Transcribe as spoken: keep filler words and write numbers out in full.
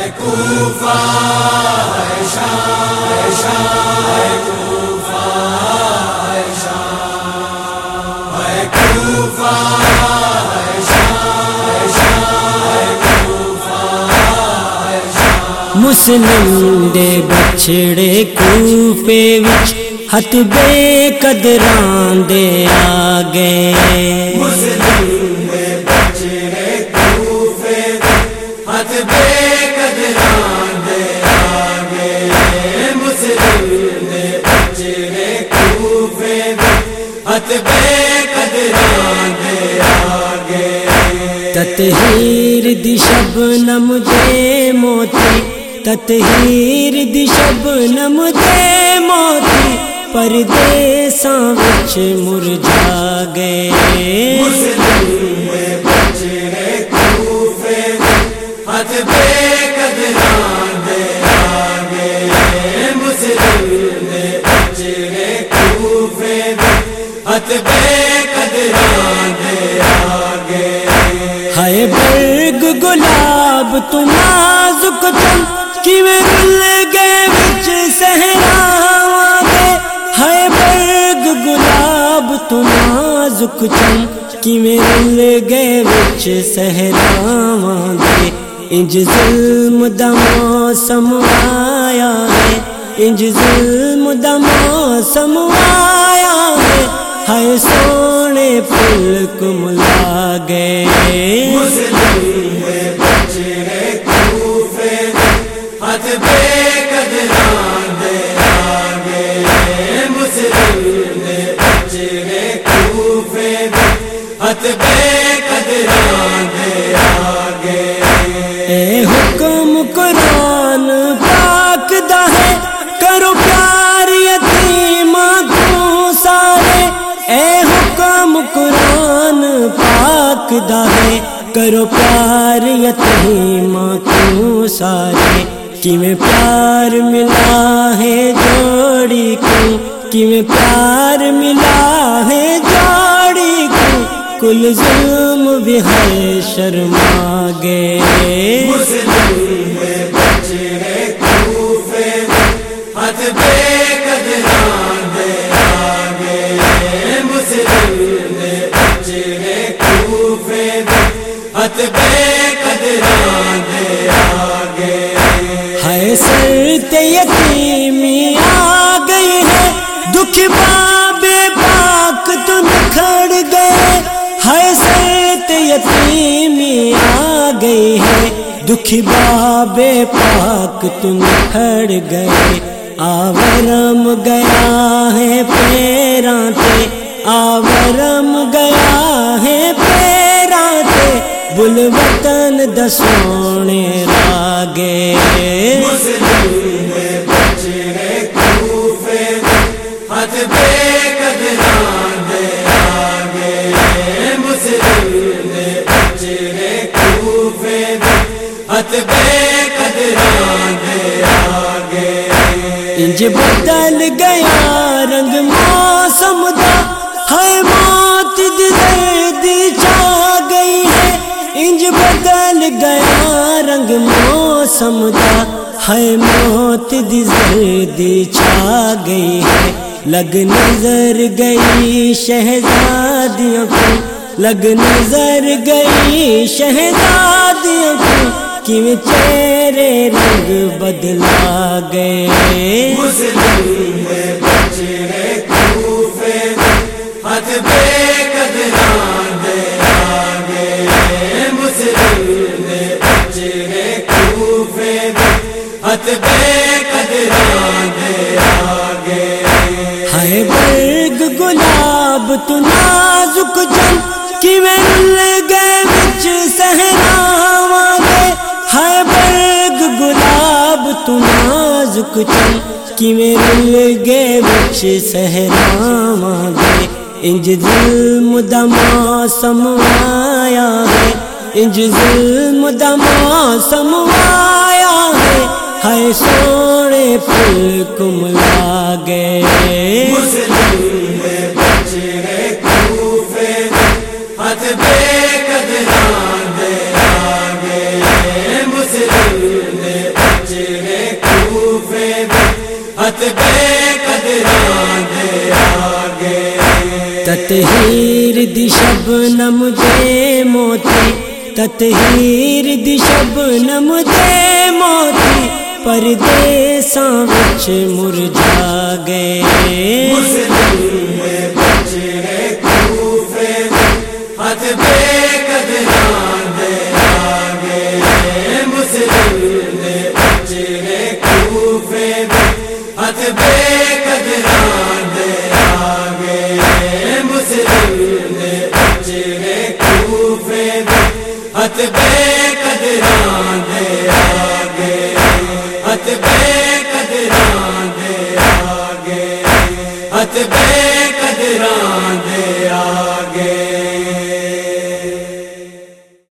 کوفہ ہے شام ہے شام ہے کوفہ ہے شام ہے کوفہ ہے شام ہے شام ہے کوفہ ہے شام مسلم دے بچڑے کوفے وچ ہتھ بے قدراں دے آ گئے مسلم دے بچڑے کوفے ہتھ بے قدراں دے آ گئے مسلم دے بچڑے کوفے ہتھ بے قدراں دے آ گئے تطہیر دی شبنم دے موتی تطہیر دی شبنم دے موتی پردیساں وچ مرجھا گئے مسلم دے بچڑے کوفے ہتھ بے قدراں دے آ گئے مسلم دے بچڑے کوفے ہتھ بے قدراں دے آ گئے ہائے برگ گلاب تو نازک چم کیویں رل گئے وچ صحراواں دے ہائے برگ گلاب تو نازک چم کیویں رل گئے وچ صحراواں دے انج ظلم دا موسم آیا ہے انج ظلم دا موسم آیا ہے ہائے سونے پھول کملا گئے مسلم دے بچڑے کوفے ہتھ بے قدراں دے آ گئے مسلم دے بچڑے کوفے ہتھ بے قدراں دے آ گئے اے حکم قرآن پاک دا ہے کرو پیار یتیماں کو سارے اے حکم قرآن پاک دا ہے کرو پیار یتیماں کو سارے کیویں پیار ملا ہے جوڑی کو کیویں پیار ملا ہے جوڑی کو کل ظلم بھی ہے شرما گئے مسلم دے بچڑے کوفے ہتھ بے قدراں دے آ گئے مسلم دے بچڑے کوفے ہتھ بے قدراں دے آ گئے ہائے سر تے یتیمی آ گئی ہے دکھ بابے پاک تو نکھڑ گئے ہائے سر تے یتیمی آ گئی ہے دکھ بابے پاک تو نکھڑ گئے آورم گیا ہے پیراں تے آورم گیا ہے پیراں تے بل وطن دا سونے راگے مسلم دے بچڑے کوفے ہتھ بے قدراں دے آ گئے مسلم دے بچڑے کوفے ہتھ بے قدراں دے آ گئے انج بدل گیا رنگ موسم دا ہائے موت دی زردی چھا گئی ہے انج بدل گیا رنگ موسم دا ہائے موت دی زردی چھا گئی ہے لگ نظر گئی شہزادیوں کو لگ نظر گئی شہزادیوں کو کیویں چہرے رنگ بدلا گئے مسلم دے بچڑے کوفے ہتھ بے قدراں دے آ گئے مسلم دے بچڑے کوفے ہتھ بے قدراں دے آ گئے ہائے برگ گلاب تو نازک جم کیویں رل گئے وچ صحراواں دے ہائے برگ گلاب تو نازک جم کیویں رل گئے وچ صحراواں دے انج ظلم دا موسم آیا ہے انج ظلم دا موسم آیا ہے ہائے سونے پھول کملا گئے مسلم دے بچڑے کوفے ہتھ بے قدراں دے آ گئے مسلم دے تطہیر دی شبنم دے موتی پردیساں وچ مرجھا گئے مسلم بچڑے کوفے ہاتھ بے قدراں دے آگے مسلم بچڑے کوفے ہاتھ بے قدراں دے آگے مسلم بچڑے کوفے ہاتھ بے قدراں دے آگے ہاتھ بے قدراں دے آگے ہاتھ بے